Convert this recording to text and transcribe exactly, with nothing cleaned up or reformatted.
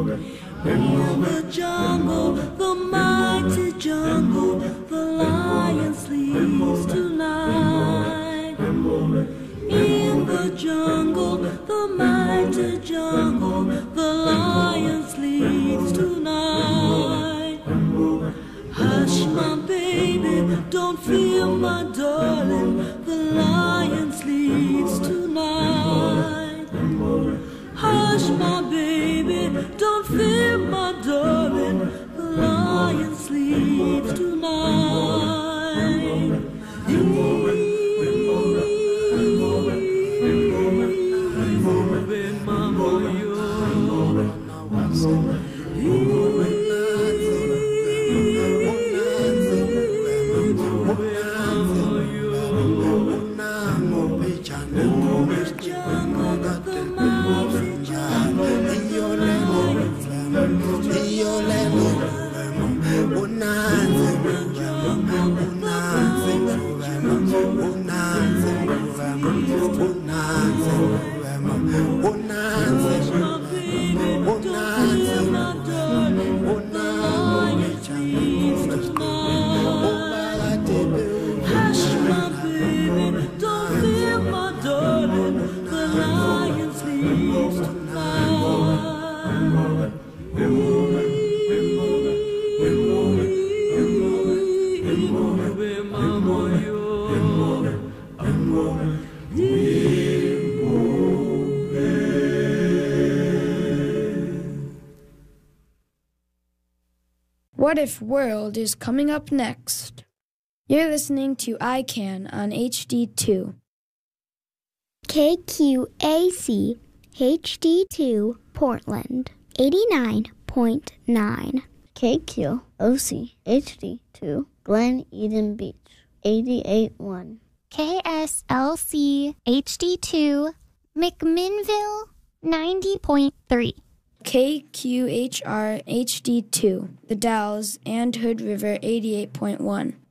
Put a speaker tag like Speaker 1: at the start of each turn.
Speaker 1: In the jungle, the mighty jungle, the lion sleeps tonight. In the jungle, the mighty jungle, the lion sleeps tonight. Hush, my baby, don't fear, my darling, the lion sleeps tonight. Hush, my baby, don't fear, my darling, the lion sleeps tonight.
Speaker 2: What If World is coming up next. You're listening to I CAN on H D two.
Speaker 3: K Q A C H D two Portland, eighty-nine point nine.
Speaker 4: K Q O C H D two Glen Eden Beach, eighty-eight point one.
Speaker 5: K S L C H D two McMinnville, ninety point three.
Speaker 2: K Q H R H D two, The Dalles and Hood River eighty-eight point one.